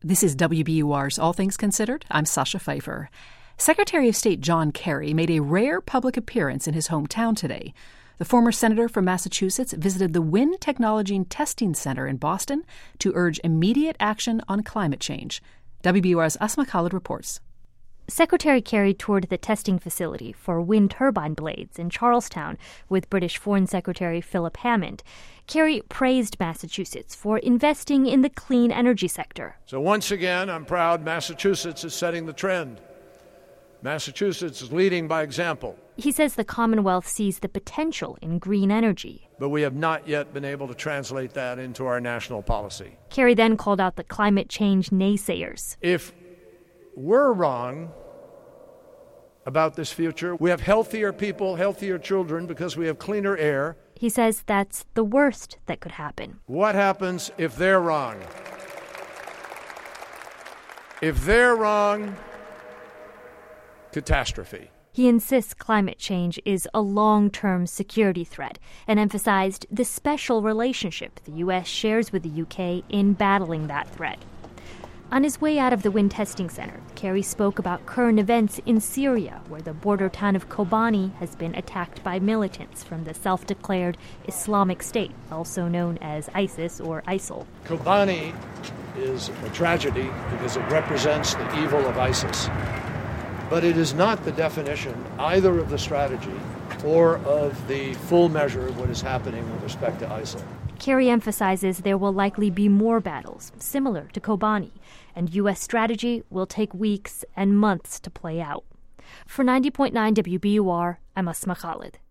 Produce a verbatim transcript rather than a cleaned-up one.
This is W B U R's All Things Considered. I'm Sasha Pfeiffer. Secretary of State John Kerry made a rare public appearance in his hometown today. The former senator from Massachusetts visited the Wind Technology and Testing Center in Boston to urge immediate action on climate change. W B U R's Asma Khalid reports. Secretary Kerry toured the testing facility for wind turbine blades in Charlestown with British Foreign Secretary Philip Hammond. Kerry praised Massachusetts for investing in the clean energy sector. So once again, I'm proud Massachusetts is setting the trend. Massachusetts is leading by example. He says the Commonwealth sees the potential in green energy. But we have not yet been able to translate that into our national policy. Kerry then called out the climate change naysayers. If we're wrong about this future, we have healthier people, healthier children because we have cleaner air. He says that's the worst that could happen. What happens if they're wrong? If they're wrong, catastrophe. He insists climate change is a long-term security threat and emphasized the special relationship the U S shares with the U K in battling that threat. On his way out of the wind testing center, Kerry spoke about current events in Syria, where the border town of Kobani has been attacked by militants from the self-declared Islamic State, also known as ISIS or ISIL. Kobani is a tragedy because it represents the evil of ISIS. But it is not the definition either of the strategy or of the full measure of what is happening with respect to ISIL. Kerry emphasizes there will likely be more battles, similar to Kobani, and U S strategy will take weeks and months to play out. For ninety point nine W B U R, I'm Asma Khalid.